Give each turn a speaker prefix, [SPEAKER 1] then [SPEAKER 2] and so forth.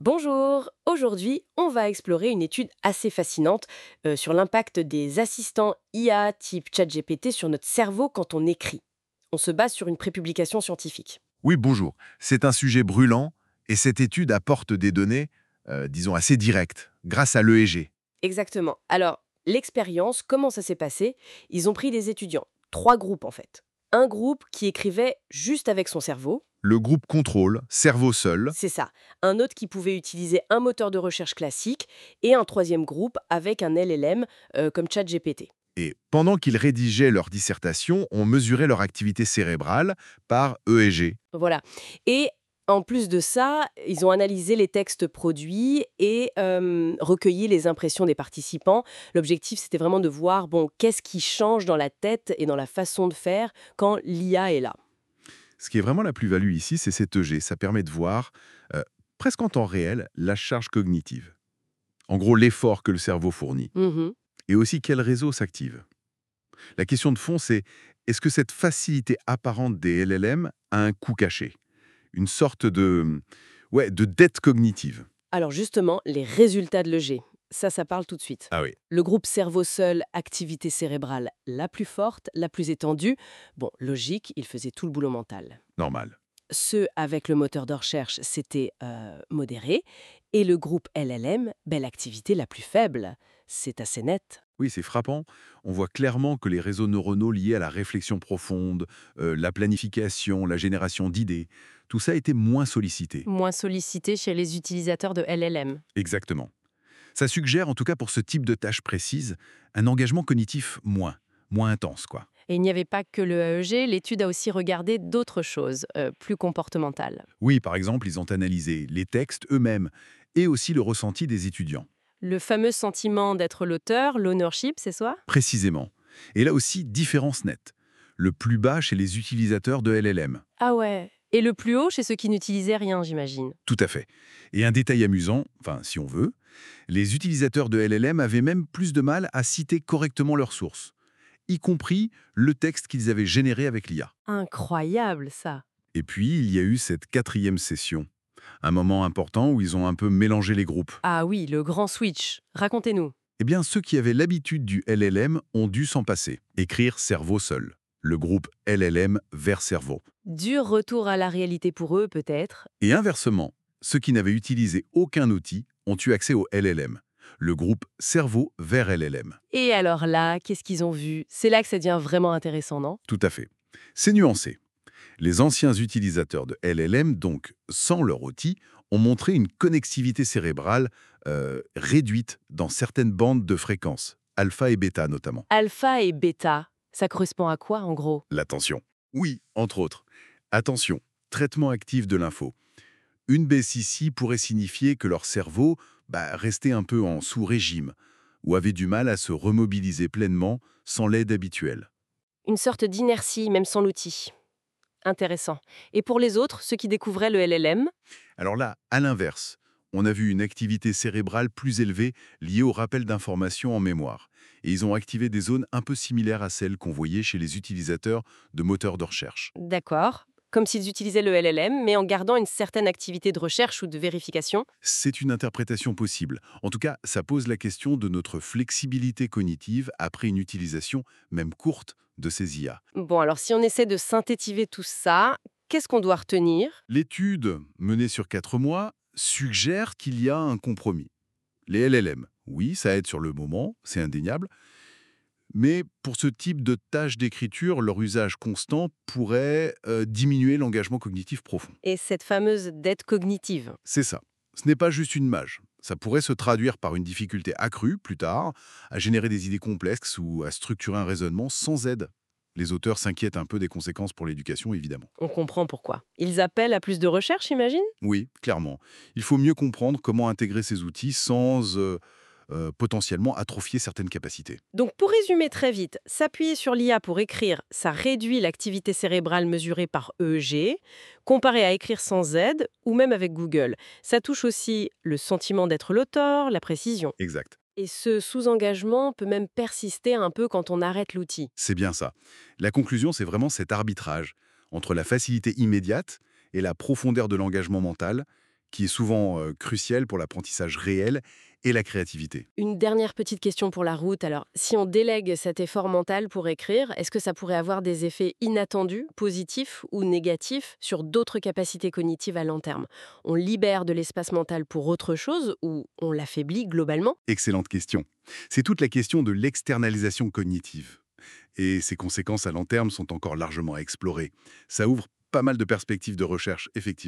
[SPEAKER 1] Bonjour, aujourd'hui on va explorer une étude assez fascinante sur l'impact des assistants IA type ChatGPT sur notre cerveau quand on écrit. On se base sur une prépublication scientifique.
[SPEAKER 2] Oui, bonjour. C'est un sujet brûlant et cette étude apporte des données, disons, assez directes, grâce à l'EEG.
[SPEAKER 1] Exactement. Alors, l'expérience, comment ça s'est passé? Ils ont pris des étudiants, trois groupes en fait. Un groupe qui écrivait juste avec son cerveau,
[SPEAKER 2] Le groupe contrôle, cerveau seul,
[SPEAKER 1] c'est ça. Un autre qui pouvait utiliser un moteur de recherche classique et un troisième groupe avec un LLM comme ChatGPT.
[SPEAKER 2] et pendant qu'ils rédigeaient leur dissertation, on mesurait leur activité cérébrale par EEG.
[SPEAKER 1] Voilà. Et en plus de ça, ils ont analysé les textes produits et recueilli les impressions des participants. L'objectif, c'était vraiment de voir, bon, qu'est-ce qui change dans la tête et dans la façon de faire quand l'IA est là.
[SPEAKER 2] Ce qui est vraiment la plus-value ici, c'est cet EEG. Ça permet de voir, euh, presque en temps réel, la charge cognitive. En gros, l'effort que le cerveau fournit.
[SPEAKER 1] Mhm.
[SPEAKER 2] Et aussi quel réseau s'active. La question de fond, c'est est-ce que cette facilité apparente des LLM a un coût caché? Une sorte de, ouais, de dette cognitive.
[SPEAKER 1] Alors justement, les résultats de l'EG, ça parle tout de suite.
[SPEAKER 2] Ah oui.
[SPEAKER 1] Le groupe cerveau seul, activité cérébrale la plus forte, la plus étendue. Bon, logique, il faisait tout le boulot mental.
[SPEAKER 2] Normal.
[SPEAKER 1] Ceux avec le moteur de recherche, c'était modéré. Et le groupe LLM, belle activité la plus faible. C'est assez net.
[SPEAKER 2] Oui, c'est frappant. On voit clairement que les réseaux neuronaux liés à la réflexion profonde, la planification, la génération d'idées, tout ça était moins sollicité.
[SPEAKER 1] Moins sollicité chez les utilisateurs de LLM.
[SPEAKER 2] Exactement. Ça suggère, en tout cas pour ce type de tâches précises, un engagement cognitif moins intense, quoi.
[SPEAKER 1] Et il n'y avait pas que le AEG, l'étude a aussi regardé d'autres choses, plus comportementales.
[SPEAKER 2] Oui, par exemple, ils ont analysé les textes eux-mêmes et aussi le ressenti des étudiants.
[SPEAKER 1] Le fameux sentiment d'être l'auteur, l'ownership, c'est ça?
[SPEAKER 2] Précisément. Et là aussi, différence nette. Le plus bas chez les utilisateurs de LLM.
[SPEAKER 1] Ah ouais. Et le plus haut chez ceux qui n'utilisaient rien, j'imagine.
[SPEAKER 2] Tout à fait. Et un détail amusant, enfin si on veut, les utilisateurs de LLM avaient même plus de mal à citer correctement leurs sources, y compris le texte qu'ils avaient généré avec l'IA.
[SPEAKER 1] Incroyable ça.
[SPEAKER 2] Et puis, il y a eu cette quatrième session, un moment important où ils ont un peu mélangé les groupes.
[SPEAKER 1] Ah oui, le grand switch. Racontez-nous.
[SPEAKER 2] Eh bien, ceux qui avaient l'habitude du LLM ont dû s'en passer, écrire cerveau seul. Le groupe LLM vers cerveau.
[SPEAKER 1] Dur retour à la réalité pour eux, peut-être.
[SPEAKER 2] Et inversement, ceux qui n'avaient utilisé aucun outil ont eu accès au LLM, le groupe cerveau vers LLM.
[SPEAKER 1] Et alors là, qu'est-ce qu'ils ont vu? C'est là que ça devient vraiment intéressant, non?
[SPEAKER 2] Tout à fait. C'est nuancé. Les anciens utilisateurs de LLM, donc sans leur outil, ont montré une connectivité cérébrale réduite dans certaines bandes de fréquences, alpha et bêta notamment.
[SPEAKER 1] Alpha et bêta, ça correspond à quoi en gros?
[SPEAKER 2] L'attention. Oui, entre autres. Attention, traitement actif de l'info. Une baisse ici pourrait signifier que leur cerveau restait un peu en sous-régime ou avait du mal à se remobiliser pleinement sans l'aide habituelle.
[SPEAKER 1] Une sorte d'inertie, même sans l'outil. Intéressant. Et pour les autres, ceux qui découvraient le LLM?
[SPEAKER 2] Alors là, à l'inverse, on a vu une activité cérébrale plus élevée liée au rappel d'informations en mémoire. Et ils ont activé des zones un peu similaires à celles qu'on voyait chez les utilisateurs de moteurs de recherche.
[SPEAKER 1] D'accord. Comme s'ils utilisaient le LLM, mais en gardant une certaine activité de recherche ou de vérification.
[SPEAKER 2] C'est une interprétation possible. En tout cas, ça pose la question de notre flexibilité cognitive après une utilisation, même courte, de ces IA.
[SPEAKER 1] Bon, alors si on essaie de synthétiser tout ça, qu'est-ce qu'on doit retenir?
[SPEAKER 2] L'étude, menée sur 4 mois, suggère qu'il y a un compromis. Les LLM, oui, ça aide sur le moment, c'est indéniable, mais pour ce type de tâches d'écriture, leur usage constant pourrait diminuer l'engagement cognitif profond.
[SPEAKER 1] Et cette fameuse dette cognitive.
[SPEAKER 2] C'est ça. Ce n'est pas juste une mage. Ça pourrait se traduire par une difficulté accrue, plus tard, à générer des idées complexes ou à structurer un raisonnement sans aide. Les auteurs s'inquiètent un peu des conséquences pour l'éducation, évidemment.
[SPEAKER 1] On comprend pourquoi. Ils appellent à plus de recherche, j'imagine?
[SPEAKER 2] Oui, clairement. Il faut mieux comprendre comment intégrer ces outils sans potentiellement atrophier certaines capacités.
[SPEAKER 1] Donc pour résumer très vite, s'appuyer sur l'IA pour écrire, ça réduit l'activité cérébrale mesurée par EEG, comparé à écrire sans aide ou même avec Google. Ça touche aussi le sentiment d'être l'auteur, la précision.
[SPEAKER 2] Exact.
[SPEAKER 1] Et ce sous-engagement peut même persister un peu quand on arrête l'outil.
[SPEAKER 2] C'est bien ça. La conclusion, c'est vraiment cet arbitrage entre la facilité immédiate et la profondeur de l'engagement mental qui est souvent crucial pour l'apprentissage réel et la créativité.
[SPEAKER 1] Une dernière petite question pour la route. Alors, si on délègue cet effort mental pour écrire, est-ce que ça pourrait avoir des effets inattendus, positifs ou négatifs, sur d'autres capacités cognitives à long terme? On libère de l'espace mental pour autre chose ou on l'affaiblit globalement?
[SPEAKER 2] Excellente question. C'est toute la question de l'externalisation cognitive. Et ses conséquences à long terme sont encore largement à explorer. Ça ouvre pas mal de perspectives de recherche, effectivement.